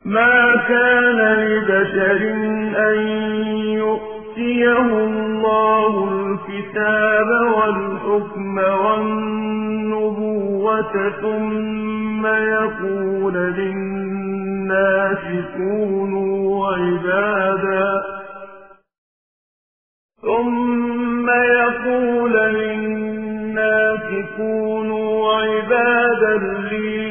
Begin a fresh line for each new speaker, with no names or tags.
ما كان لبشر أن يؤتيه الله الكتاب والحكم والنبوة ثم يقول للناس كونوا عبادا لي